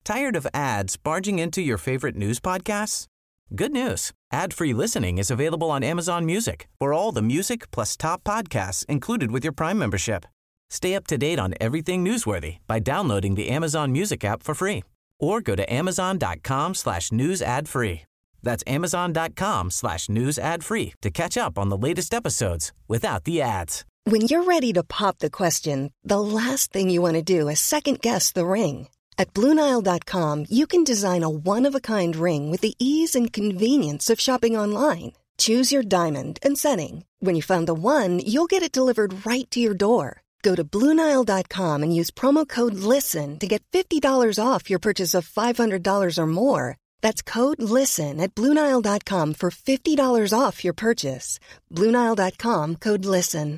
Tired of ads barging into your favorite news podcasts? Good news. Ad-free listening is available on Amazon Music for all the music plus top podcasts included with your Prime membership. Stay up to date on everything newsworthy by downloading the Amazon Music app for free or go to amazon.com/news ad free. That's amazon.com/news ad free to catch up on the latest episodes without the ads. When you're ready to pop the question, the last thing you want to do is second-guess the ring. At BlueNile.com, you can design a one-of-a-kind ring with the ease and convenience of shopping online. Choose your diamond and setting. When you find the one, you'll get it delivered right to your door. Go to BlueNile.com and use promo code LISTEN to get $50 off your purchase of $500 or more. That's code LISTEN at BlueNile.com for $50 off your purchase. BlueNile.com, code LISTEN.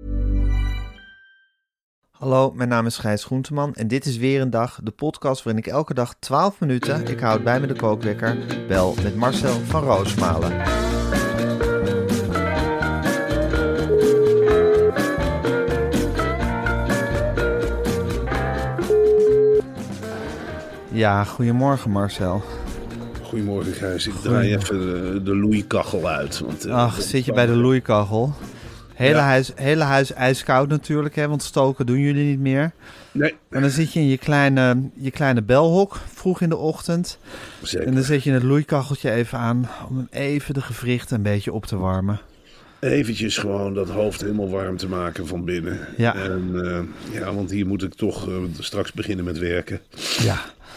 Hallo, mijn naam is Gijs Groenteman en dit is weer een dag, de podcast waarin ik elke dag 12 minuten, ik houd bij me de kookwekker, bel met Marcel van Roosmalen. Ja, goedemorgen Marcel. Goedemorgen Gijs, ik draai even de loeikachel uit. Want, zit je bij de loeikachel? Hele huis ijskoud natuurlijk, hè, want stoken doen jullie niet meer. Nee. En dan zit je in je kleine belhok, vroeg in de ochtend. Zeker. En dan zet je het loeikacheltje even aan, om even de gewrichten een beetje op te warmen. Eventjes gewoon dat hoofd helemaal warm te maken van binnen. Ja. En, want hier moet ik toch straks beginnen met werken. Ja.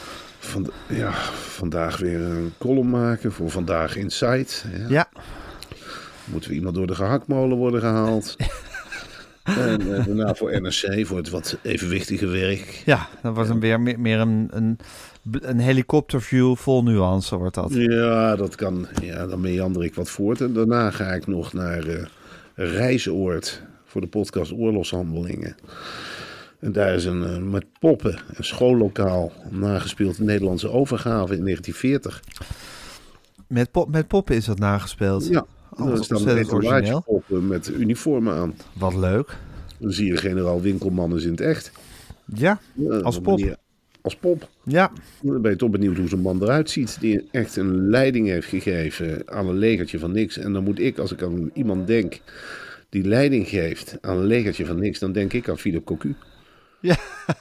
Vandaag weer een column maken voor Vandaag Insight. Ja. Moeten we iemand door de gehaktmolen worden gehaald. En daarna voor NRC, voor het wat evenwichtige werk. Ja, dat was weer meer een helikopterview vol nuance wordt dat. Ja, dat kan. Ja, dan meander ik wat voort. En daarna ga ik nog naar Reisoord voor de podcast Oorlogshandelingen. En daar is met poppen, een schoollokaal, nagespeeld Nederlandse overgave in 1940. Met poppen is dat nagespeeld? Ja, er staan poppen met uniformen aan. Wat leuk. Dan zie je generaal Winkelman eens in het echt. Ja, als pop. Als pop. Ja. Dan ben je toch benieuwd hoe zo'n man eruit ziet. Die echt een leiding heeft gegeven aan een legertje van niks. En dan moet ik, als ik aan iemand denk die leiding geeft aan een legertje van niks, dan denk ik aan Philippe Cocu. Ja,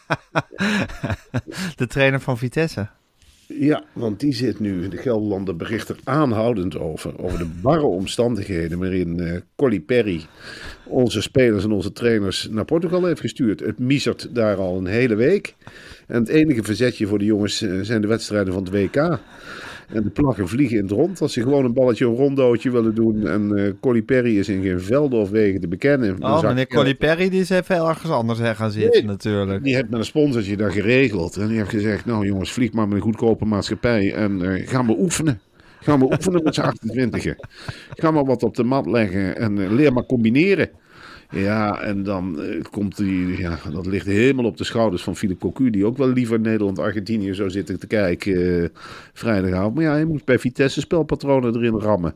de trainer van Vitesse. Ja, want die zit nu, de Gelderlander bericht er aanhoudend over de barre omstandigheden waarin Colli Perry onze spelers en onze trainers naar Portugal heeft gestuurd. Het miezert daar al een hele week. En het enige verzetje voor de jongens zijn de wedstrijden van het WK. En de plaggen vliegen in het rond. Als ze gewoon een balletje, een rondootje willen doen. En Colli Perry is in geen velden of wegen te bekennen. Meneer Colli Perry die is even ergens anders gaan zitten natuurlijk. Die heeft met een sponsortje daar geregeld. En die heeft gezegd, nou jongens, vlieg maar met een goedkope maatschappij. En gaan we oefenen. Gaan we oefenen met z'n 28e. Ga maar wat op de mat leggen en leer maar combineren. Ja, en dan komt dat ligt helemaal op de schouders van Philippe Cocu, die ook wel liever Nederland-Argentinië zou zitten te kijken vrijdagavond. Maar ja, hij moet bij Vitesse spelpatronen erin rammen.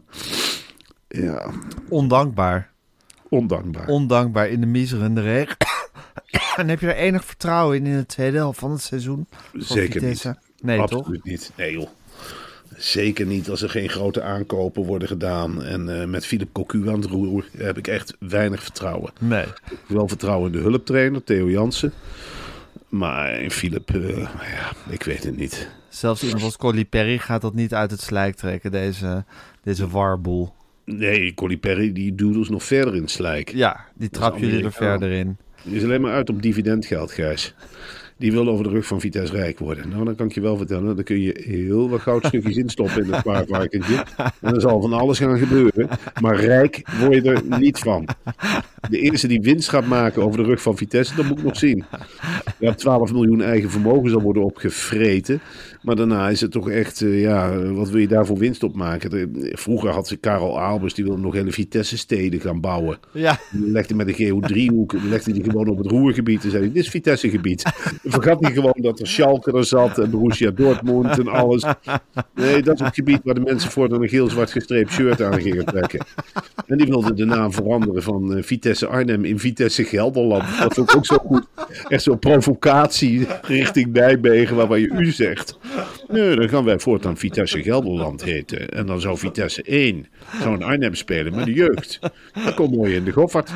Ja. Ondankbaar. Ondankbaar in de miserende regen. En heb je er enig vertrouwen in de tweede helft van het seizoen? Zeker Vitesse? niet. Nee, absoluut toch? Niet. Nee joh. Zeker niet als er geen grote aankopen worden gedaan. En met Philippe Cocu aan het roer heb ik echt weinig vertrouwen. Nee. Ik heb wel vertrouwen in de hulptrainer, Theo Jansen. Maar in Philippe, ik weet het niet. Zelfs iemand als Colli Perry gaat dat niet uit het slijk trekken, deze warboel. Nee, Colli Perry die duwt ons nog verder in het slijk. Ja, die trappen jullie er verder in. Die is alleen maar uit op dividendgeld, Gijs. Die wil over de rug van Vitesse rijk worden. Nou, dan kan ik je wel vertellen, dan kun je heel wat goudstukjes instoppen in het spaarvarkentje. En er zal van alles gaan gebeuren. Maar rijk word je er niet van. De eerste die winst gaat maken over de rug van Vitesse, dat moet ik nog zien. Ja, 12 miljoen eigen vermogen zal worden opgevreten. Maar daarna is het toch echt, wat wil je daarvoor winst op maken? Vroeger had ze Karel Albers, die wilde nog hele Vitesse-steden gaan bouwen. Ja. Die legde met een geodriehoek, legde die gewoon op het Roergebied en zei, dit is Vitesse-gebied. Vergat hij gewoon dat er Schalke er zat en Borussia Dortmund en alles. Nee, dat is het gebied waar de mensen voortaan een geel-zwart gestreept shirt aan gingen trekken. En die wilden de naam veranderen van Vitesse Arnhem in Vitesse Gelderland. Dat vond ik ook zo goed. Echt zo'n provocatie richting Nijmegen waarvan je u zegt. Nee, dan gaan wij voortaan Vitesse Gelderland heten. En dan zou Vitesse 1 zou in Arnhem spelen met de jeugd. Dat komt mooi in de Goffert.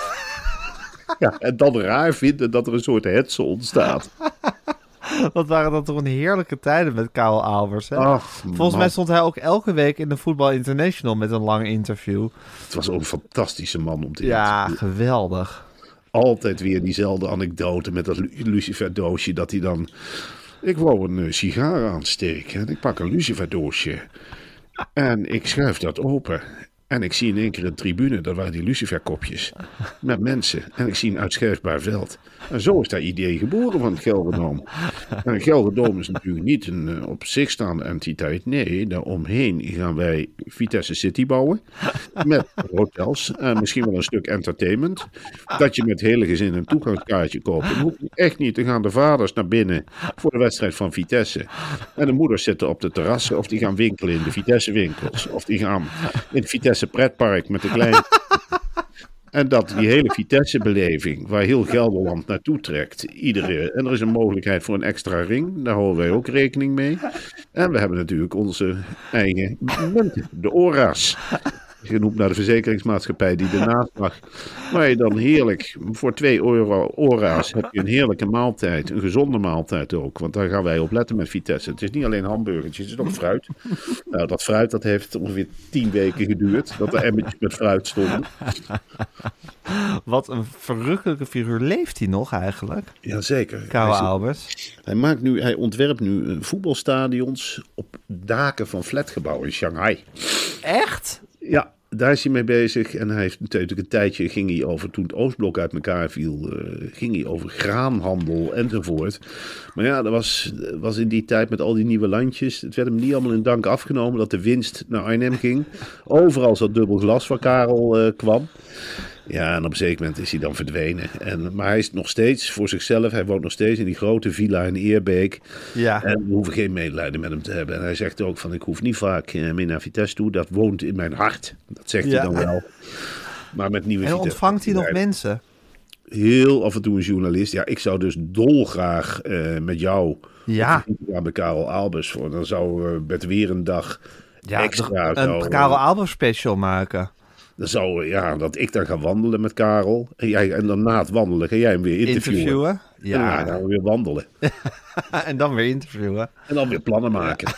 Ja, en dan raar vinden dat er een soort hetze ontstaat. Wat waren dat toch een heerlijke tijden met Karel Albers. Hè? Ach, Volgens mij stond hij ook elke week in de Voetbal International met een lang interview. Het was ook een fantastische man om te Ja, interviewen. geweldig. Altijd weer diezelfde anekdote met dat luciferdoosje dat hij dan... Ik wou een sigaar aansteken en ik pak een luciferdoosje. En ik schuif dat open. En ik zie in één keer een tribune, dat waren die luciferkopjes, met mensen. En ik zie een uitschuifbaar veld. En zo is dat idee geboren van het Gelderdoom. En het Gelderdoom is natuurlijk niet een op zich staande entiteit. Nee, daaromheen gaan wij Vitesse City bouwen. Met hotels en misschien wel een stuk entertainment. Dat je met hele gezin een toegangskaartje koopt. Dan hoef je echt niet. Dan gaan de vaders naar binnen voor de wedstrijd van Vitesse. En de moeders zitten op de terrassen of die gaan winkelen in de Vitesse winkels. Of die gaan in het Vitesse pretpark met de kleine... En dat die hele Vitesse-beleving, waar heel Gelderland naartoe trekt, en er is een mogelijkheid voor een extra ring, daar houden wij ook rekening mee. En we hebben natuurlijk onze eigen munten, de ORA's. Genoemd naar de verzekeringsmaatschappij die ernaast lag. Waar je dan heerlijk, voor €2 ORA's heb je een heerlijke maaltijd. Een gezonde maaltijd ook. Want daar gaan wij op letten met Vitesse. Het is niet alleen hamburgertjes, het is ook fruit. Nou, dat fruit dat heeft ongeveer 10 weken geduurd. Dat er emmertjes met fruit stonden. Wat een verrukkelijke figuur. Leeft hij nog eigenlijk? Jazeker. Karel Albers. Hij ontwerpt nu voetbalstadions op daken van flatgebouwen in Shanghai. Echt? Ja, daar is hij mee bezig. En hij heeft natuurlijk een tijdje, ging hij over, toen het Oostblok uit elkaar viel, ging hij over graanhandel enzovoort. Maar ja, dat was in die tijd met al die nieuwe landjes. Het werd hem niet allemaal in dank afgenomen dat de winst naar Arnhem ging. Overal zat dubbel glas waar Karel kwam. Ja, en op een zeker moment is hij dan verdwenen. Maar hij is nog steeds voor zichzelf. Hij woont nog steeds in die grote villa in Eerbeek. Ja. En we hoeven geen medelijden met hem te hebben. En hij zegt ook van, ik hoef niet vaak meer naar Vitesse toe. Dat woont in mijn hart. Dat zegt hij dan wel. Maar met nieuwe En Vitesse... ontvangt hij nog mensen? Heel af en toe een journalist. Ja, ik zou dus dolgraag met jou... Ja. Bij Karel Albers voor. Dan zou met weer een dag extra... Een Karel Albers special maken. Dan zou, dat ik dan ga wandelen met Karel. En dan na het wandelen ga jij hem weer interviewen. Ja, dan gaan we weer wandelen. En dan weer interviewen. En dan weer plannen maken.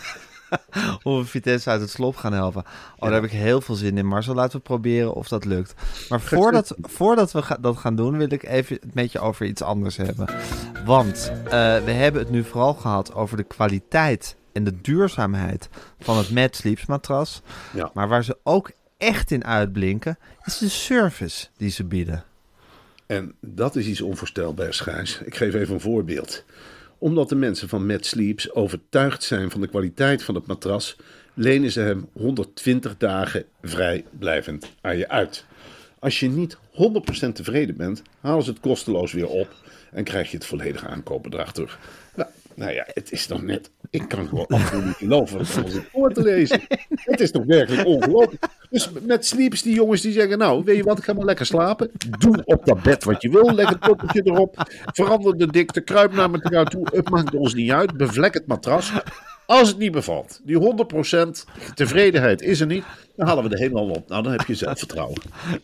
Hoe we Vitesse uit het slop gaan helpen. Daar heb ik heel veel zin in, Marcel. Laten we proberen of dat lukt. Maar voordat we dat gaan doen, wil ik even het met je over iets anders hebben. Want we hebben het nu vooral gehad over de kwaliteit en de duurzaamheid van het Mad Sleeps matras. Ja. Maar waar ze ook echt in uitblinken, is de service die ze bieden. En dat is iets onvoorstelbaars, Gijs. Ik geef even een voorbeeld. Omdat de mensen van Mad Sleeps overtuigd zijn van de kwaliteit van het matras, lenen ze hem 120 dagen vrijblijvend aan je uit. Als je niet 100% tevreden bent, halen ze het kosteloos weer op en krijg je het volledige aankoopbedrag terug. Nou ja, het is toch net... Ik kan gewoon absoluut niet geloven als ik voor te lezen. Het is toch werkelijk ongelooflijk. Dus met Sleeps, die jongens die zeggen... Nou, weet je wat, ik ga maar lekker slapen. Doe op dat bed wat je wil. Leg het poppetje erop. Verander de dikte. Kruip naar elkaar toe. Het maakt ons niet uit. Bevlek het matras. Als het niet bevalt, die 100% tevredenheid is er niet... dan halen we de helemaal op. Nou, dan heb je zelfvertrouwen.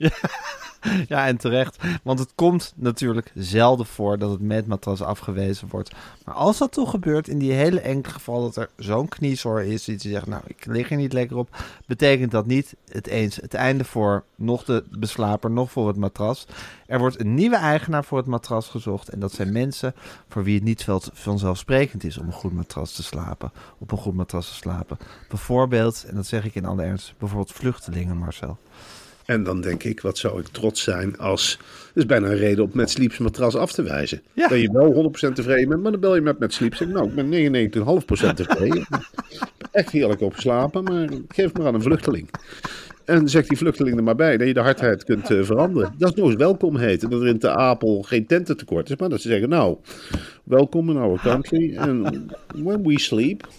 Ja, en terecht. Want het komt natuurlijk zelden voor dat het met matras afgewezen wordt. Maar als dat toch gebeurt, in die hele enkele geval dat er zo'n kniezoor is, die zegt, nou, ik lig er niet lekker op, betekent dat niet het einde voor nog de beslaper, nog voor het matras. Er wordt een nieuwe eigenaar voor het matras gezocht. En dat zijn mensen voor wie het niet vanzelfsprekend is om een goed matras te slapen. Op een goed matras te slapen. Bijvoorbeeld, en dat zeg ik in alle ernst, bijvoorbeeld vluchtelingen, Marcel. En dan denk ik, wat zou ik trots zijn als... Het is bijna een reden om met Sleeps matras af te wijzen. Ja. Dat je wel 100% tevreden bent, maar dan bel je met Sleeps. Zeg, nou, ik ben 99,5% tevreden. Echt heerlijk op geslapen, maar geef maar aan een vluchteling. En zegt die vluchteling er maar bij dat je de hardheid kunt veranderen. Dat is nog eens welkom heten. Dat er in Ter Apel geen tententekort is. Maar dat ze zeggen, nou, welkom in our country. And when we sleep,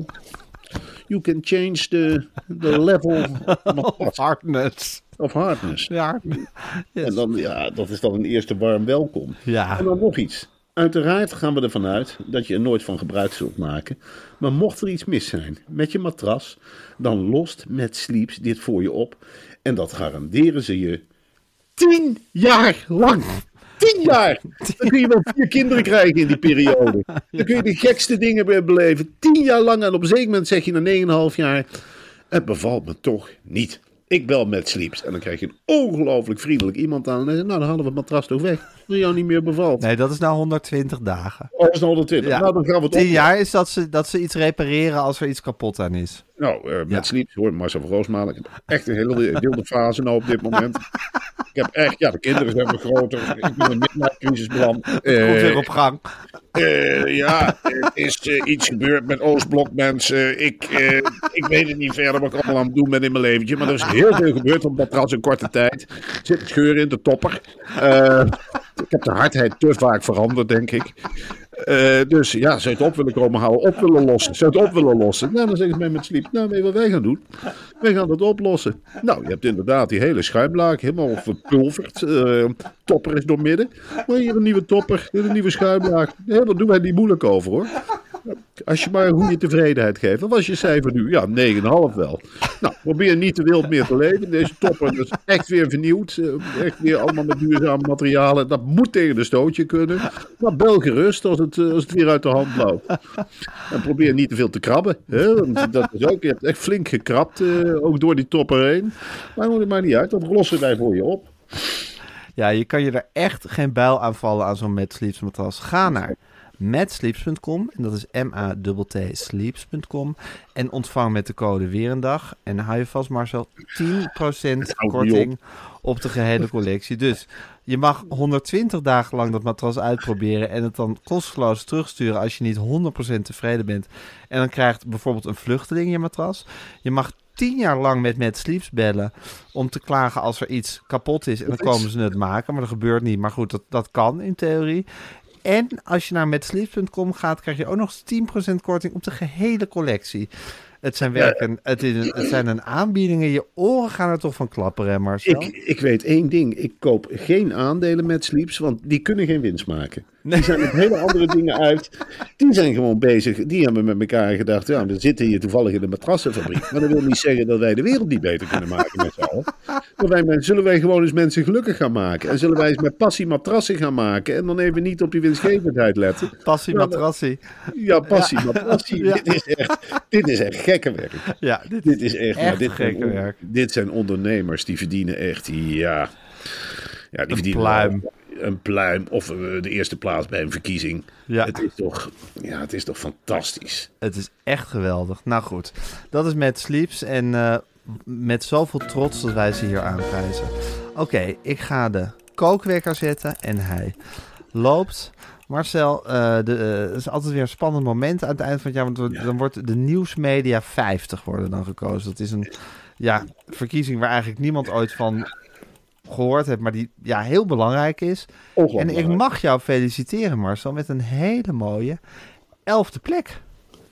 you can change the level Of hardness. of hardness. Ja. Yes. En dan, dat is dan een eerste warm welkom. Ja. En dan nog iets. Uiteraard gaan we ervan uit dat je er nooit van gebruik zult maken. Maar mocht er iets mis zijn met je matras, dan lost Mad Sleeps dit voor je op. En dat garanderen ze je 10 jaar lang. 10 jaar! Dan kun je wel 4 kinderen krijgen in die periode. Dan kun je de gekste dingen weer beleven. 10 jaar lang en op een zeker moment zeg je na 9,5 jaar... Het bevalt me toch niet. Ik bel Mad Sleeps. En dan krijg je een ongelooflijk vriendelijk iemand aan. En dan, nou, dan halen we het matras toch weg. Dat jou niet meer bevalt. Nee, dat is nou 120 dagen. Oh, dat is nou 120. Ja. Nou, dan gaan we het 10 op. jaar is dat ze iets repareren als er iets kapot aan is. Nou, Mad Sleeps, hoor, Marcel van Roosmalen. Ik heb echt een hele wilde fase nou op dit moment. Ik heb echt, de kinderen zijn weer groter. Ik ben in een midlife-crisis beland. Komt weer op gang. Er is iets gebeurd met Oostblok-mensen. Ik weet het niet verder wat ik allemaal aan het doen ben in mijn leventje. Maar er is heel veel gebeurd op dat matras in korte tijd. Er zit een scheur in, de topper. Ik heb de hardheid te vaak veranderd, denk ik. Dus ja, zou je het op willen komen houden, op willen lossen. Zou je het op willen lossen? Nou, dan zeggen ze mij met Sleep. Nou, weet je wat wij gaan doen? Wij gaan het oplossen. Nou, je hebt inderdaad die hele schuimlaag helemaal verpulverd. Topper is doormidden. Maar hier een nieuwe topper, hier een nieuwe schuimlaag. Nee, daar doen wij niet moeilijk over, hoor. Als je maar een goede tevredenheid geeft. Wat was je cijfer nu? Ja, 9,5 wel. Nou, probeer niet te wild meer te leven. Deze topper is echt weer vernieuwd. Echt weer allemaal met duurzame materialen. Dat moet tegen de stootje kunnen. Maar bel gerust als het weer uit de hand loopt. En probeer niet te veel te krabben. Hè? Want dat is ook, je hebt echt flink gekrabt. Ook door die topper heen. Maar het maakt niet uit. Dat lossen wij voor je op. Ja, je kan je er echt geen bijl aan vallen aan zo'n Mad Sleeps matras. Ga naar madsleeps.com en dat is MATT sleeps.com en ontvang met de code weer een dag en dan hou je vast Marcel 10% korting op de gehele collectie. Dus je mag 120 dagen lang dat matras uitproberen en het dan kosteloos terugsturen als je niet 100% tevreden bent. En dan krijgt bijvoorbeeld een vluchteling je matras. Je mag 10 jaar lang met Mad Sleeps bellen om te klagen als er iets kapot is en dan komen ze het maken, maar dat gebeurt niet. Maar goed, dat kan in theorie. En als je naar madsleeps.com gaat, krijg je ook nog eens 10% korting op de gehele collectie. Het zijn een aanbiedingen. Je oren gaan er toch van klapperen, hè Marcel? Ik weet één ding. Ik koop geen aandelen met Sleeps, want die kunnen geen winst maken. Die zijn met hele andere dingen uit. Die zijn gewoon bezig. Die hebben met elkaar gedacht, ja, we zitten hier toevallig in de matrassenfabriek. Maar dat wil niet zeggen dat wij de wereld niet beter kunnen maken met z'n allen. Maar zullen wij gewoon eens mensen gelukkig gaan maken? En zullen wij eens met passie matrassen gaan maken? En dan even niet op die winstgevendheid letten. Passie matrassie. Ja, passie matrassie. Ja. Dit is echt gekke werk. Ja, dit is echt gekke werk. Dit zijn ondernemers die verdienen echt, die verdienen pluim. Een pluim of de eerste plaats bij een verkiezing. Ja. Het is toch fantastisch. Het is echt geweldig. Nou goed, dat is Mad Sleeps en met zoveel trots dat wij ze hier aanprijzen. Oké, ik ga de kookwekker zetten en hij loopt. Marcel, het is altijd weer een spannend moment aan het eind van het jaar, want dan wordt de Nieuwsmedia 50 worden dan gekozen. Dat is een verkiezing waar eigenlijk niemand ooit van gehoord heeft, maar die heel belangrijk is. En ik mag jou feliciteren, Marcel, met een hele mooie 11e plek.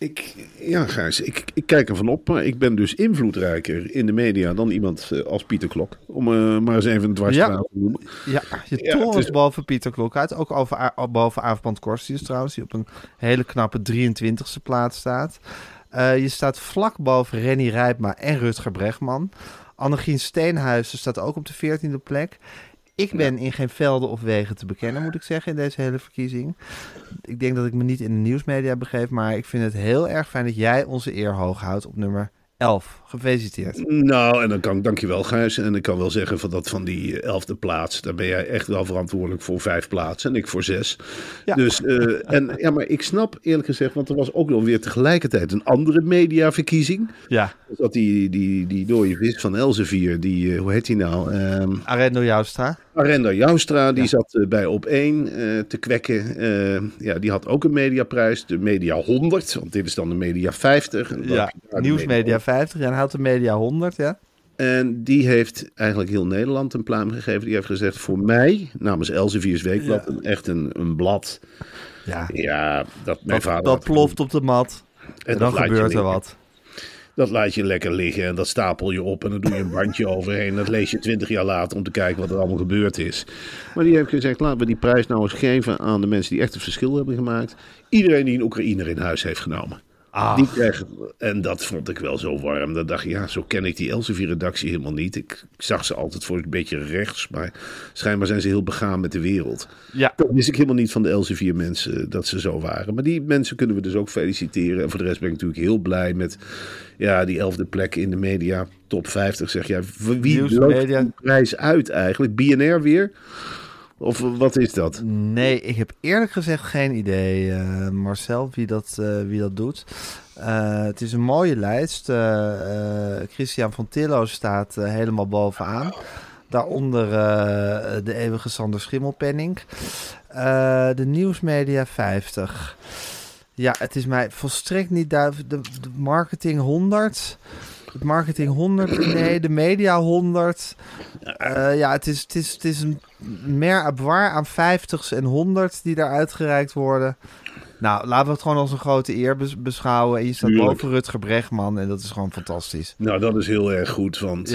Gijs, ik kijk ervan op, maar ik ben dus invloedrijker in de media dan iemand als Pieter Klok. Om maar eens even een dwarsstraat te noemen. Ja, je torent boven Pieter Klok uit. Ook boven Aafbrand Korstius trouwens, die op een hele knappe 23e plaats staat. Je staat vlak boven Renny Rijpma en Rutger Bregman. Annegien Steenhuizen staat ook op de 14e plek. Ik ben in geen velden of wegen te bekennen, moet ik zeggen, in deze hele verkiezing. Ik denk dat ik me niet in de nieuwsmedia begeef, maar ik vind het heel erg fijn dat jij onze eer hoog houdt op nummer 11. Gefeliciteerd. Nou, en dan kan ik, dankjewel Gijs. En ik kan wel zeggen van die 11e plaats, daar ben jij echt wel verantwoordelijk voor 5 plaatsen en ik voor 6. Ja. Dus, maar ik snap eerlijk gezegd, want er was ook nog weer tegelijkertijd een andere mediaverkiezing. Ja. Dat die dode vis van Elsevier, hoe heet die nou? Arendo Joustra. Arendo Joustra, die zat bij Op1 te kwekken. Die had ook een mediaprijs, de Media 100, want dit is dan de Media 50. Ja, Nieuwsmedia 50 en hij had de Media 100, ja. En die heeft eigenlijk heel Nederland een pluim gegeven. Die heeft gezegd, voor mij, namens Elsevier's Weekblad, echt een blad. Ja, dat mijn vader... Dat ploft op de mat. En dan gebeurt er wat. Dat laat je lekker liggen en dat stapel je op en dan doe je een bandje overheen. Dat lees je 20 jaar later om te kijken wat er allemaal gebeurd is. Maar die heeft gezegd, laten we die prijs nou eens geven aan de mensen die echt een verschil hebben gemaakt. Iedereen die een Oekraïner in huis heeft genomen. Die kreeg, en dat vond ik wel zo warm. Dan dacht ik, zo ken ik die Elsevier-redactie helemaal niet. Ik zag ze altijd voor een beetje rechts, maar schijnbaar zijn ze heel begaan met de wereld. Ja. Dat wist ik helemaal niet van de Elsevier-mensen dat ze zo waren. Maar die mensen kunnen we dus ook feliciteren. En voor de rest ben ik natuurlijk heel blij met die 11e plek in de media top 50. Zeg jij, wie loopt die prijs uit eigenlijk? BNR weer? Of wat is dat? Nee, ik heb eerlijk gezegd geen idee, Marcel, wie dat doet. Het is een mooie lijst. Christian van Tillo staat helemaal bovenaan. Daaronder de eeuwige Sander Schimmelpenninck. De Nieuwsmedia 50. Ja, het is mij volstrekt niet duidelijk. De Marketing 100... Het Marketing 100, nee, de Media 100. Het is een mer avoir aan 50's en 100 die daar uitgereikt worden. Nou, laten we het gewoon als een grote eer beschouwen. En je staat boven Rutger Bregman en dat is gewoon fantastisch. Nou, dat is heel erg goed, want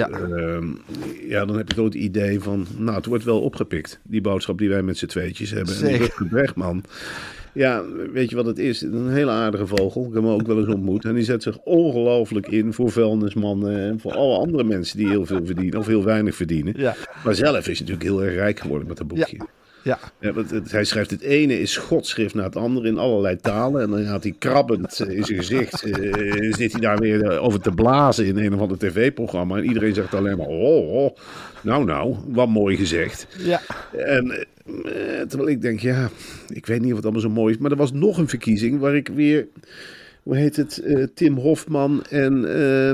dan heb ik ook het idee van... Nou, het wordt wel opgepikt, die boodschap die wij met z'n tweetjes hebben. Zeker. En Rutger Bregman... Ja, weet je wat het is? Een hele aardige vogel. Ik heb hem ook wel eens ontmoet. En die zet zich ongelooflijk in voor vuilnismannen en voor alle andere mensen die heel veel verdienen of heel weinig verdienen. Ja. Maar zelf is hij natuurlijk heel erg rijk geworden met dat boekje. Ja. Hij schrijft het ene is godschrift na het andere in allerlei talen. En dan gaat hij krabbend in zijn gezicht. Zit hij daar weer over te blazen in een of ander tv-programma. En iedereen zegt alleen maar... Nou, wat mooi gezegd. Ja. En terwijl ik denk, ik weet niet of het allemaal zo mooi is. Maar er was nog een verkiezing waar ik weer... Hoe heet het? Tim Hofman en...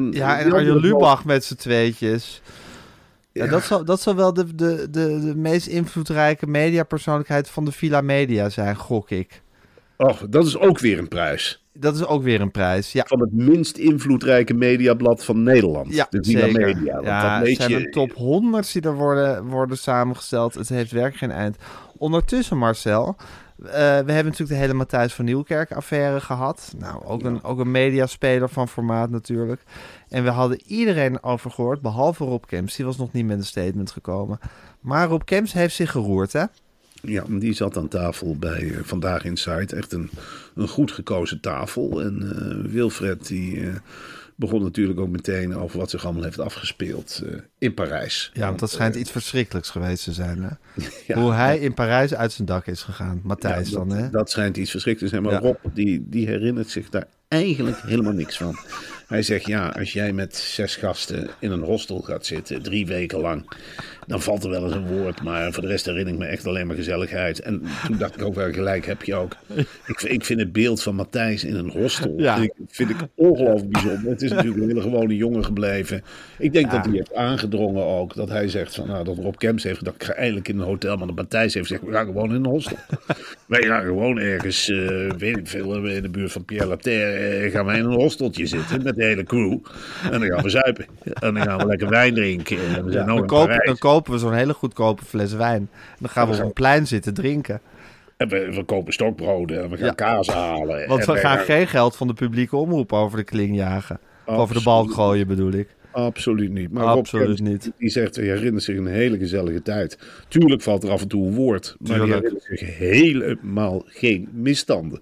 en Arjen Lubach met z'n tweetjes. Ja, dat zal wel de meest invloedrijke mediapersoonlijkheid van de Villa Media zijn, gok ik. Oh, dat is ook weer een prijs. Dat is ook weer een prijs, ja. Van het minst invloedrijke mediablad van Nederland. Ja, de Villa zeker. Media. Ja, het zijn een top 100 die er worden samengesteld. Het heeft werk geen eind. Ondertussen, Marcel... we hebben natuurlijk de hele Matthijs van Nieuwkerk-affaire gehad. Nou, ook een mediaspeler van formaat natuurlijk. En we hadden iedereen over gehoord, behalve Rob Kemps. Die was nog niet met een statement gekomen. Maar Rob Kemps heeft zich geroerd, hè? Ja, die zat aan tafel bij Vandaag Inside. Echt een goed gekozen tafel. En Wilfred die begon natuurlijk ook meteen over wat zich allemaal heeft afgespeeld in Parijs. Ja, want dat schijnt iets verschrikkelijks geweest te zijn. Hè? Ja, hoe hij in Parijs uit zijn dak is gegaan. Matthijs dan, hè? Dat schijnt iets verschrikkelijks te zijn. Maar Rob, die herinnert zich daar eigenlijk helemaal niks van. Hij zegt, als jij met 6 gasten in een hostel gaat zitten, 3 weken lang, dan valt er wel eens een woord. Maar voor de rest herinner ik me echt alleen maar gezelligheid. En toen dacht ik ook wel, gelijk heb je ook. Ik vind het beeld van Matthijs in een hostel, vind ik ongelooflijk bijzonder. Het is natuurlijk een hele gewone jongen gebleven. Ik denk dat hij heeft aangedrongen ook, dat hij zegt van, dat Rob Kemps heeft gedacht, ik ga eindelijk in een hotel. Maar dat Matthijs heeft gezegd, we gaan gewoon in een hostel. Wij gaan gewoon ergens, weet ik veel, in de buurt van Pierre Laterre, gaan wij in een hosteltje zitten met de hele crew. En dan gaan we zuipen. En dan gaan we lekker wijn drinken. En we zijn dan kopen we zo'n hele goedkope fles wijn. En dan gaan we op een plein zitten drinken. En we kopen stokbroden en we gaan kaas halen. Want we gaan geen geld van de publieke omroep over de kling jagen. Over de balk gooien bedoel ik. Absoluut niet. Maar absoluut niet. Die zegt, hij herinnert zich een hele gezellige tijd. Tuurlijk valt er af en toe een woord. Maar hij herinnert zich helemaal geen misstanden.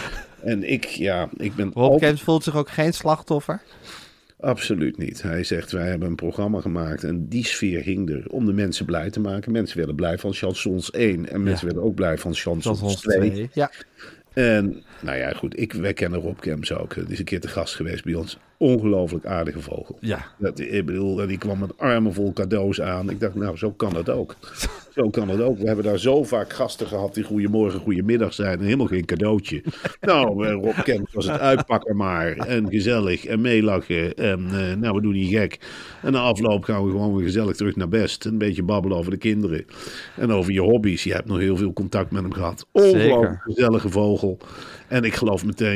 En ik ben... Rob Kemps voelt zich ook geen slachtoffer? Absoluut niet. Hij zegt, wij hebben een programma gemaakt en die sfeer hing er om de mensen blij te maken. Mensen werden blij van Chansons 1 en mensen werden ook blij van Chansons 2. Ja. En goed, wij kennen Rob Kemps ook. Die is een keer te gast geweest bij ons. Ongelooflijk aardige vogel. Ja. Ik bedoel, die kwam met armen vol cadeaus aan. Ik dacht, zo kan het ook. Zo kan het ook. We hebben daar zo vaak gasten gehad die goedemorgen, goedemiddag zijn en helemaal geen cadeautje. Rob Kemps was het uitpakken maar. En gezellig en meelachen. En we doen niet gek. En na afloop gaan we gewoon weer gezellig terug naar best. Een beetje babbelen over de kinderen. En over je hobby's. Je hebt nog heel veel contact met hem gehad. Ongelooflijk gezellige vogel. En ik geloof meteen dat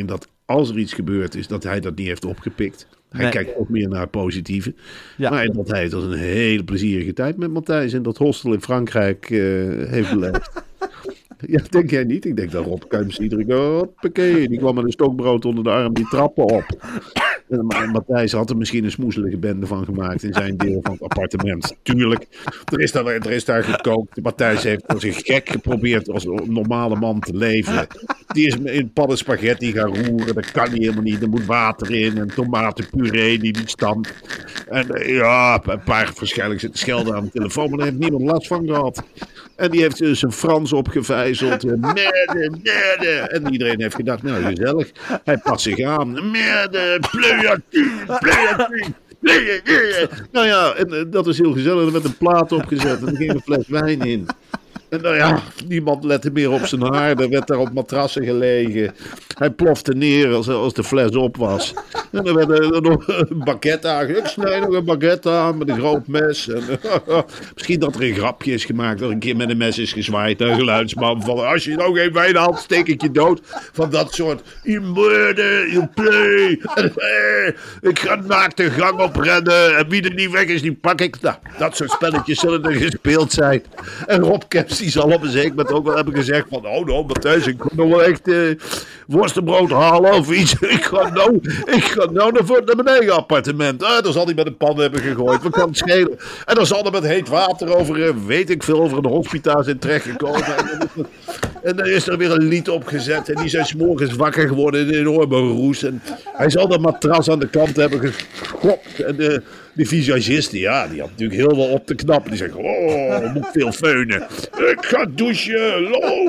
als er iets gebeurd is, dat hij dat niet heeft opgepikt. Hij kijkt ook meer naar het positieve. Ja. Maar dat hij het als een hele plezierige tijd met Matthijs in dat hostel in Frankrijk heeft beleefd. Ja, denk jij niet? Ik denk dat Rob Kemps iedere keer, hoppakee, die kwam met een stokbrood onder de arm die trappen op. En Matthijs had er misschien een smoezelige bende van gemaakt in zijn deel van het appartement. Tuurlijk, er is daar gekookt. Matthijs heeft als een gek geprobeerd als een normale man te leven. Die is in padden spaghetti gaan roeren. Dat kan niet helemaal niet. Er moet water in en tomatenpuree die niet stamt. En een paar waarschijnlijk zitten schelden aan de telefoon, maar daar heeft niemand last van gehad. En die heeft zijn Frans opgevijzeld. Merde. En iedereen heeft gedacht, nou gezellig. Hij past zich aan. Merde, pleuatu. Nou ja, en dat is heel gezellig. Er werd een plaat opgezet en er ging een fles wijn in. En nou ja, niemand lette meer op zijn haar. Er werd daar op matrassen gelegen. Hij plofte neer als de fles op was. En er werd er nog een baguette aangegeven. Ik snijd nog een baguette aan met een groot mes. En, misschien dat er een grapje is gemaakt. Dat er een keer met een mes is gezwaaid naar een geluidsman. Van, als je nou geen wijn haalt, steek ik je dood. Van dat soort. Je murder, je play. Ik ga naakt de gang oprennen. En wie er niet weg is, die pak ik. Nou, dat soort spelletjes zullen er gespeeld zijn. En Rob Kemps die zal op een zeker moment ook wel hebben gezegd van, oh nou Matthijs, ik moet nog wel echt worstenbrood halen of iets. Ik ga nou naar mijn eigen appartement. Dan zal hij met een pan hebben gegooid. Wat kan het schelen? En dan zal er met heet water over, weet ik veel, over een hospitaal zijn terechtgekomen. En dan is er weer een lied opgezet. En die zijn 's morgens wakker geworden in een enorme roes. En hij zal dat matras aan de kant hebben geschopt. En de visagist, die had natuurlijk heel veel op te knappen. Die zegt, ik moet veel feunen. Ik ga douchen,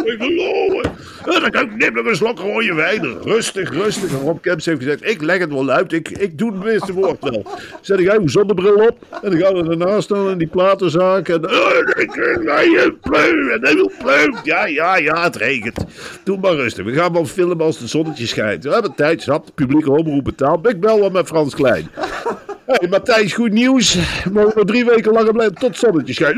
dan neem nog een slok rode wijn. Rustig. En Rob Kemps heeft gezegd, ik leg het wel uit. Ik doe het meeste woord wel. Zet ik een zonnebril op. En dan gaan we ernaast staan in die platenzaak. En hij wil pleun. Ja, het regent. Doe maar rustig. We gaan wel filmen als het zonnetje schijnt. We hebben tijd, zat, publieke omroep betaald. Ik bel wel met Frans Klein. Hey Matthijs, goed nieuws. We mogen nog 3 weken langer blijven tot het zonnetje schijnt.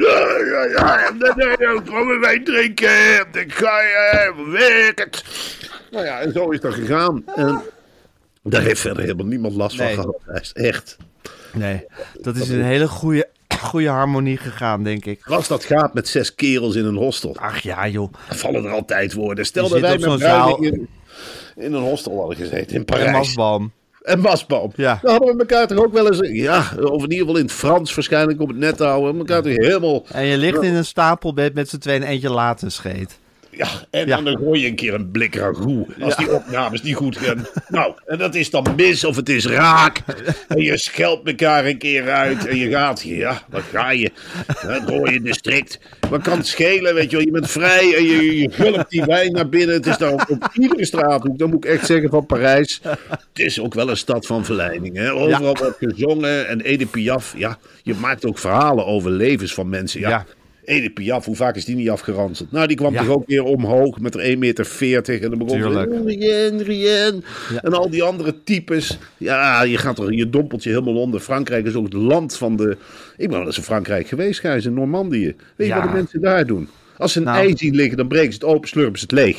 Ja. Dan gaan we wijn drinken. Dan ga je werken. Nou ja, en zo is dat gegaan. En daar heeft verder helemaal niemand last van gehad. Echt. Nee, dat is een hele goede harmonie gegaan, denk ik. Als dat gaat met 6 kerels in een hostel. Ach ja, joh. Dan vallen er altijd woorden. Stel dat wij met Bruining in een hostel hadden gezeten in Parijs. En Masboom. Ja. Dan hadden we elkaar toch ook wel eens... Ja, of in ieder geval in het Frans waarschijnlijk om het net te houden. Elkaar toch helemaal... En je ligt in een stapelbed met z'n tweeën eentje laten scheet. Ja, en dan gooi je een keer een blik ragout. Als die opnames niet goed gaan. Nou, en dat is dan mis of het is raak. En je scheldt elkaar een keer uit. En je gaat, dan ga je. Dan gooi je de strikt. Wat kan het schelen, weet je wel. Je bent vrij en je gulpt die wijn naar binnen. Het is dan op iedere straathoek. Dat moet ik echt zeggen van Parijs. Het is ook wel een stad van verleiding. Hè? Overal wordt gezongen. En Edith Piaf, je maakt ook verhalen over levens van mensen. Ja. Edith Piaf, hoe vaak is die niet afgeranseld? Nou, die kwam toch ook weer omhoog met er 1,40 meter. En dan begon ze, Rien. Ja. En al die andere types. Ja, je dompelt je helemaal onder. Frankrijk is ook het land van de... Ik ben wel eens in Frankrijk geweest, Gijs, in Normandië. Weet je wat de mensen daar doen? Als ze een ei zien liggen, dan breken ze het open, slurpen ze het leeg.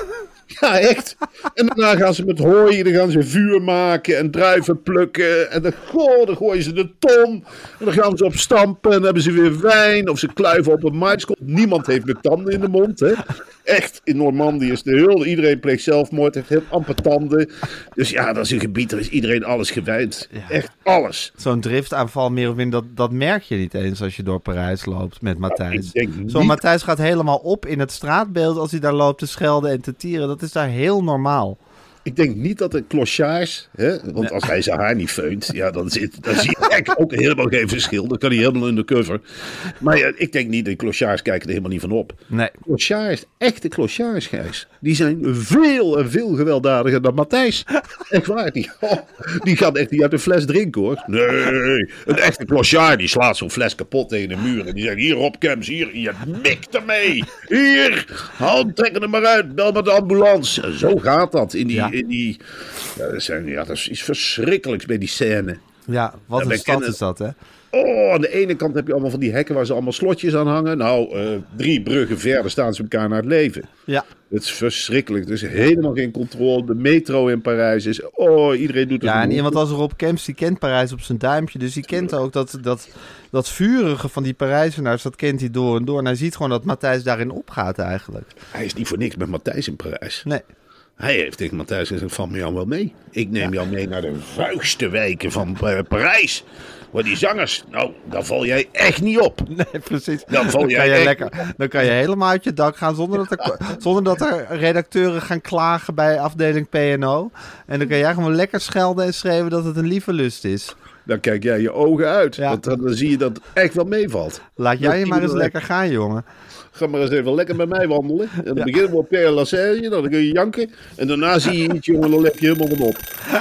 Ja, echt. En daarna gaan ze met hooi, dan gaan ze vuur maken en druiven plukken. En dan gooien ze de ton. En dan gaan ze op stampen en dan hebben ze weer wijn. Of ze kluiven op een maïskop. Niemand heeft met tanden in de mond, hè. Echt, in Normandië is de hulde. Iedereen pleegt zelfmoord, heeft heel amper tanden. Dus ja, dat is een gebied, daar is iedereen alles gewijd. Ja. Echt alles. Zo'n driftaanval meer of minder, dat merk je niet eens als je door Parijs loopt met Matthijs. Zo'n Matthijs gaat helemaal op in het straatbeeld als hij daar loopt te schelden en te tieren. Dat is daar heel normaal. Ik denk niet dat de clochards, want als hij zijn haar niet feunt, dan zie je eigenlijk ook helemaal geen verschil. Dan kan hij helemaal undercover. Maar ik denk niet, de clochards kijken er helemaal niet van op. Nee. Clochards, echte clochards, Gijs, die zijn veel en veel gewelddadiger dan Matthijs. Echt waar, die gaan echt niet uit een fles drinken, hoor. Nee, een echte clochard, die slaat zo'n fles kapot tegen de muur. En die zegt, hier Rob Kemps, hier, je mikt ermee. Hier, trek er maar uit, bel met de ambulance. Zo gaat dat in die... dat is iets verschrikkelijks bij die scène. Ja, wat Ja, een wij stad kennen- is dat, hè? Oh, aan de ene kant heb je allemaal van die hekken waar ze allemaal slotjes aan hangen. Nou, 3 bruggen verder staan ze elkaar naar het leven. Ja. Het is verschrikkelijk. Er is helemaal geen controle. De metro in Parijs is... Oh, iedereen doet het. Ja, en iemand als Rob Kemps, die kent Parijs op zijn duimpje. Dus die kent ook dat vurige van die Parijzenaars, dat kent hij door en door. En hij ziet gewoon dat Matthijs daarin opgaat eigenlijk. Hij is niet voor niks met Matthijs in Parijs. Nee. Hij heeft tegen Matthijs gezegd, val me jou wel mee. Ik neem jou mee naar de vuigste wijken van Parijs. Waar die zangers, nou, daar val jij echt niet op. Nee, precies. Dan val Dan jij kan je echt- lekker, dan kan je helemaal uit je dak gaan zonder dat er redacteuren gaan klagen bij afdeling P&O. En dan kan jij gewoon lekker schelden en schreeuwen dat het een lieve lust is. Dan kijk jij je ogen uit. Ja. Want dan zie je dat het echt wel meevalt. Laat jij je Dat maar eens iedereen- lekker gaan, jongen. Ga maar eens even lekker met mij wandelen. En dan beginnen we op Père Lachaise, dan kun je janken. En daarna zie je iets, jongen, dan leg je helemaal van op.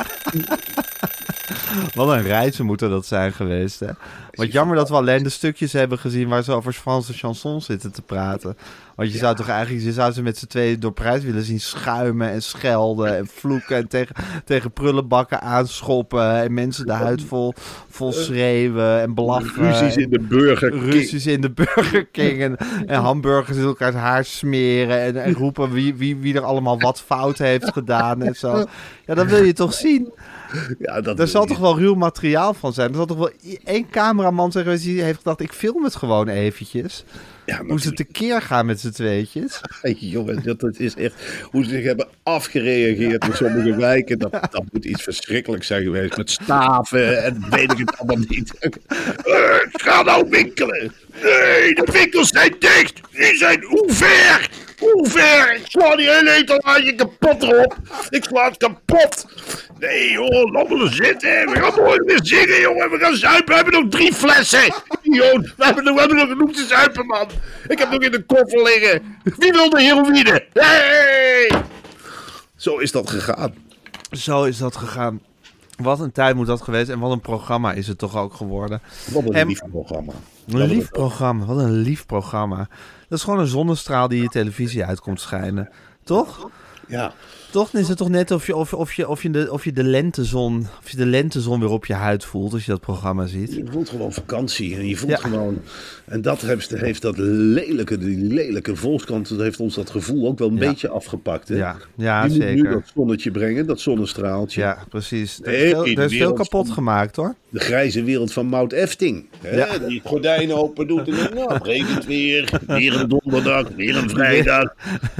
Wat een reizen moeten dat zijn geweest, hè? Wat jammer dat we alleen de stukjes hebben gezien waar ze over Franse chansons zitten te praten. Want je zou toch eigenlijk, je zou ze met z'n tweeën door Parijs willen zien schuimen en schelden en vloeken en tegen prullenbakken aanschoppen en mensen de huid vol schreeuwen en blaffen. Ruzies in de Burger King. Ruzies in de Burger King en hamburgers in elkaars haar smeren en roepen wie er allemaal wat fout heeft gedaan en zo. Ja, dat wil je toch zien? Ja, dat Er zal toch wel ruw materiaal van zijn? Er zal toch wel één cameraman zeggen die heeft gedacht, ik film het gewoon eventjes. Ja, Hoe ze tekeer gaan met z'n tweetjes. Hey, jongen, dat is echt... Hoe ze zich hebben afgereageerd in sommige wijken. Dat moet iets verschrikkelijks zijn geweest. Met staven en weet ik het allemaal niet. Ik ga nou winkelen. Nee, de winkels zijn dicht. Die zijn hoe ver? Hoe ver? Ik sla die hele etalage kapot erop. Ik sla het kapot. Nee, joh, laat me er zitten. We gaan mooi weer zingen, jongen. We gaan zuipen. We hebben nog 3 flessen. Joh, we hebben nog genoeg te zuipen, man. Ik heb nog in de koffer liggen. Wie wil de heroïne? Hey! Zo is dat gegaan. Zo is dat gegaan. Wat een tijd moet dat geweest en wat een programma is het toch ook geworden. Wat een En- lief programma. Een lief programma, wat een lief programma. Dat is gewoon een zonnestraal die je televisie uit komt schijnen. Toch? Ja. Toch is het toch net of je de lentezon weer op je huid voelt als je dat programma ziet. Je voelt gewoon vakantie en je voelt Ja. gewoon... En dat heeft die lelijke Volkskrant, dat heeft ons dat gevoel ook wel een Ja. beetje afgepakt. Hè? Ja, Die moet nu zeker. dat zonnetje brengen, dat zonnestraaltje. Ja, precies. Er Hey, is veel, in de er is veel wereld kapot van- gemaakt, hoor. De grijze wereld van Mout Efting. Hè? Ja. Die het gordijn open doet en dan, nou, het regent weer een donderdag, weer een vrijdag.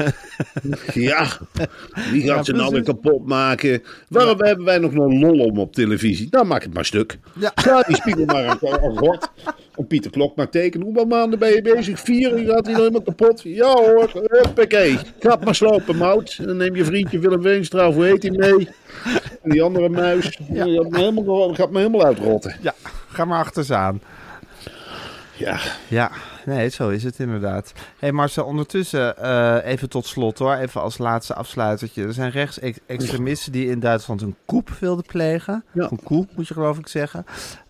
Ja, wie gaat ze nou weer precies. kapot maken? Waarom hebben wij nog een lol om op televisie? Nou, maak het maar stuk. Ja. Sla die spiegel maar aan gort. En Pieter Klok maar tekenen. Hoeveel maanden ben je bezig? 4? Je gaat hij nog helemaal kapot? Ja hoor, huppakee. Ga het maar slopen, Mout. En dan neem je vriendje Willem Weenstra, of hoe heet hij mee? En die andere muis. Ja. Die gaat me helemaal uitrotten. Ja, ga maar achterzaan. Ja. Ja, nee, zo is het inderdaad. Hé Marcel, ondertussen even tot slot hoor, even als laatste afsluitertje. Er zijn rechtsextremisten die in Duitsland een coup wilden plegen. Ja. Een coup, moet je geloof ik zeggen.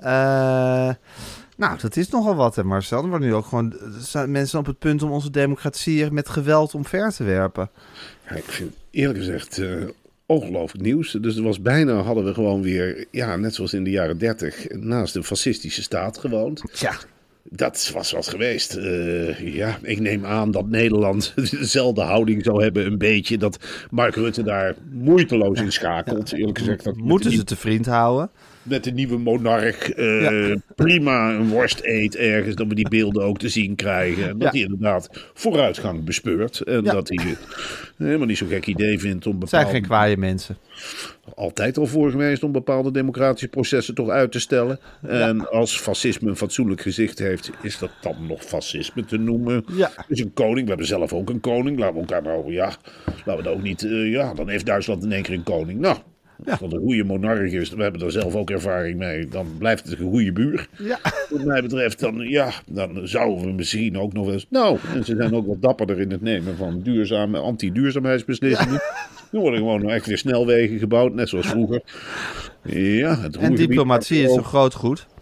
Nou, dat is nogal wat hè Marcel. Er worden nu ook gewoon zijn mensen op het punt om onze democratie met geweld omver te werpen. Ja, ik vind eerlijk gezegd ongelooflijk nieuws. Dus er was bijna, hadden we gewoon weer, ja, net zoals in de jaren 30, naast de fascistische staat gewoond. Tja. Dat was wat geweest. Ja, ik neem aan dat Nederland dezelfde houding zou hebben, een beetje. Dat Mark Rutte daar moeiteloos in schakelt. Eerlijk gezegd. Dat Moeten ze te vriend houden? met de nieuwe monarch prima een worst eet ergens. Dat we die beelden ook te zien krijgen. En dat hij inderdaad vooruitgang bespeurt. En dat hij het helemaal niet zo'n gek idee vindt om Het zijn bepaalde... geen kwaaie mensen. Altijd al voor geweest om bepaalde democratische processen toch uit te stellen. En als fascisme een fatsoenlijk gezicht heeft, is dat dan nog fascisme te noemen. Ja. Dus een koning, we hebben zelf ook een koning. Laten we elkaar nou, laten we dat ook niet, dan heeft Duitsland in één keer een koning. Nou, als dat een goede monarch is, we hebben daar zelf ook ervaring mee, dan blijft het een goede buur. Ja. Wat mij betreft, dan zouden we misschien ook nog eens... Nou, en ze zijn ook wat dapperder in het nemen van anti-duurzaamheidsbeslissingen. Nu worden gewoon echt weer snelwegen gebouwd, net zoals vroeger. Ja, het En Roergebied- diplomatie is een groot goed.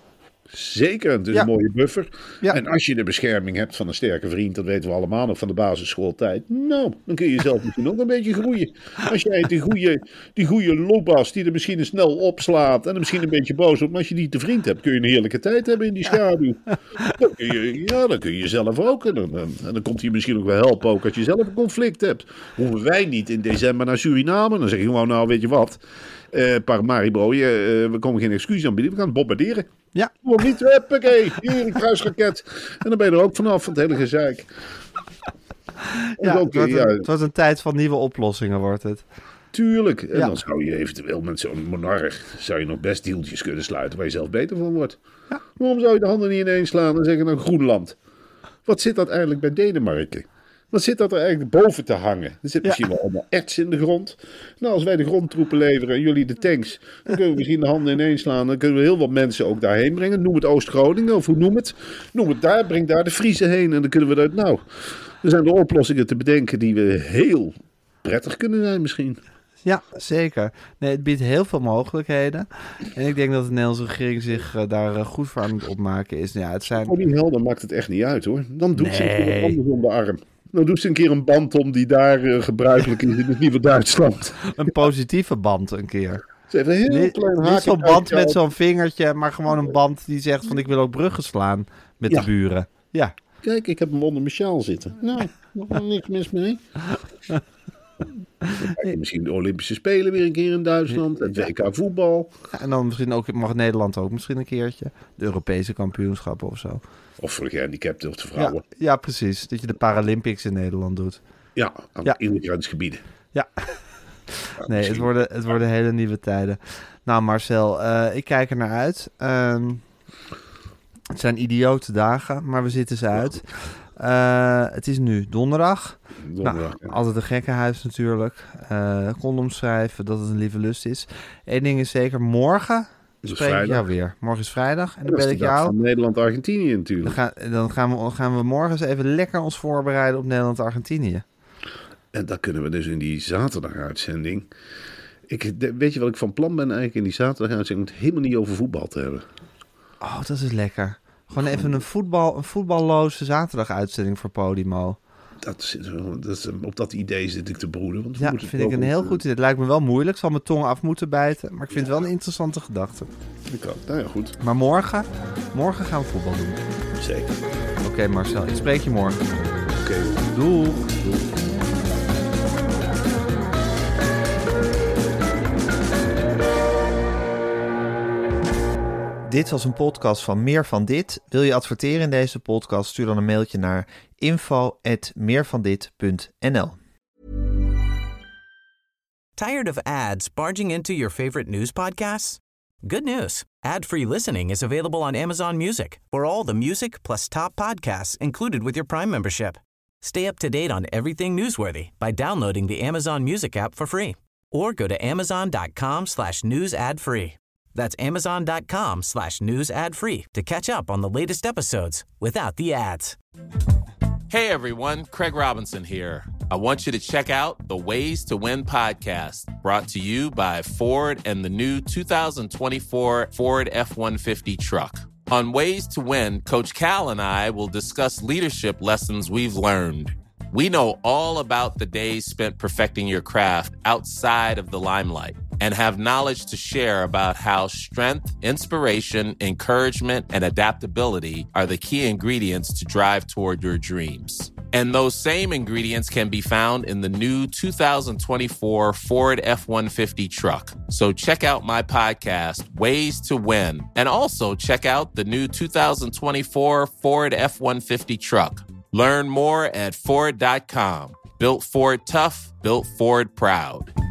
Zeker, het is Ja. een mooie buffer. Ja. En als je de bescherming hebt van een sterke vriend, dat weten we allemaal nog van de basisschooltijd. Nou, dan kun je zelf misschien ook een beetje groeien. Als jij die goede loopbas die er misschien snel opslaat en er misschien een beetje boos wordt, maar als je die te vriend hebt, kun je een heerlijke tijd hebben in die schaduw. Dan kun je zelf ook. En dan komt hij misschien ook wel helpen, ook als je zelf een conflict hebt. Hoeven wij niet in december naar Suriname? Dan zeg je gewoon, nou weet je wat, Paramaribo, we komen geen excuus aanbieden, we gaan het bombarderen. Ja. Gewoon niet, huppakee, hier een kruisraket. En dan ben je er ook vanaf, van het hele gezeik. Ja, Ook, het wordt een tijd van nieuwe oplossingen, wordt het. tuurlijk. En Ja. dan zou je eventueel met zo'n monarch zou je nog best deeltjes kunnen sluiten waar je zelf beter van wordt. Ja. Waarom zou je de handen niet ineens slaan en zeggen, nou Groenland? Wat zit dat eigenlijk bij Denemarken? Wat zit dat er eigenlijk boven te hangen? Er zit misschien wel allemaal erts in de grond. Nou, als wij de grondtroepen leveren en jullie de tanks, dan kunnen we misschien de handen ineens slaan. Dan kunnen we heel wat mensen ook daarheen brengen. Noem het Oost-Groningen, of hoe noem het? Noem het daar, breng daar de Friesen heen. En dan kunnen we dat, nou, er zijn er oplossingen te bedenken die we heel prettig kunnen zijn misschien. Ja, zeker. Nee, het biedt heel veel mogelijkheden. En ik denk dat de Nederlandse regering zich daar goed voor aan het opmaken is. Ja, het zijn... Voor die helden maakt het echt niet uit hoor. Dan doet ze een keer Nee. wat anders om de arm. Dan doet ze een keer een band om die daar gebruikelijk is in het nieuwe Duitsland. Een positieve band een keer. Ze heeft een heel klein haakje. Niet zo'n band met zo'n vingertje, maar gewoon een band die zegt van ik wil ook bruggen slaan met Ja. de buren. Ja. Kijk, ik heb hem onder mijn sjaal zitten. Nou, nog wel niks mis mee. Dan krijg je misschien de Olympische Spelen weer een keer in Duitsland. Het WK voetbal. Ja, en dan misschien ook, mag Nederland ook misschien een keertje. De Europese kampioenschappen of zo. Of voor de gehandicapten of de Ja, vrouwen. ja, precies. Dat je de Paralympics in Nederland doet. Ja, Ja. in de grensgebieden. Ja. Ja, Nee, het worden hele nieuwe tijden. Nou Marcel, ik kijk er naar uit. Het zijn idiote dagen, maar we zitten ze uit. Het is nu donderdag. Donderdag, ja. Altijd een gekkenhuis natuurlijk. Condoms schrijven, dat het een lieve lust is. Eén ding is zeker, morgen is spreek ik vrijdag. jou weer. Morgen is vrijdag en dan Dat is bel de ik dag jou. van Nederland-Argentinië natuurlijk. Dan gaan we morgen eens even lekker ons voorbereiden op Nederland-Argentinië. En dat kunnen we dus in die zaterdag-uitzending. Weet je wat ik van plan ben eigenlijk in die zaterdag-uitzending? Om het helemaal niet over voetbal te hebben. Oh, dat is lekker. Gewoon even een voetballoze zaterdag-uitzending voor Podimo. Op dat idee zit ik te broeden. Want we Ja, moeten vind het ik een ook heel op- goed idee. Het lijkt me wel moeilijk. Ik zal mijn tong af moeten bijten. Maar ik vind het wel een interessante gedachte. Nou ja, goed. Maar morgen gaan we voetbal doen. Zeker. Oké, Marcel, ik spreek je morgen. Oké. Doei. Dit was een podcast van Meer van Dit. Wil je adverteren in deze podcast? Stuur dan een mailtje naar info@meervandit.nl. Tired of ads barging into your favorite news podcasts? Good news. Ad-free listening is available on Amazon Music for all the music plus top podcasts included with your Prime membership. Stay up to date on everything newsworthy by downloading the Amazon Music app for free or go to amazon.com/news ad free. That's amazon.com/news ad free to catch up on the latest episodes without the ads. Hey everyone, Craig Robinson here. I want you to check out the Ways to Win podcast, brought to you by Ford and the new 2024 Ford F-150 truck. On Ways to Win, Coach Cal and I will discuss leadership lessons we've learned. We know all about the days spent perfecting your craft outside of the limelight and have knowledge to share about how strength, inspiration, encouragement, and adaptability are the key ingredients to drive toward your dreams. And those same ingredients can be found in the new 2024 Ford F-150 truck. So check out my podcast, Ways to Win, and also check out the new 2024 Ford F-150 truck. Learn more at Ford.com. Built Ford tough, built Ford proud.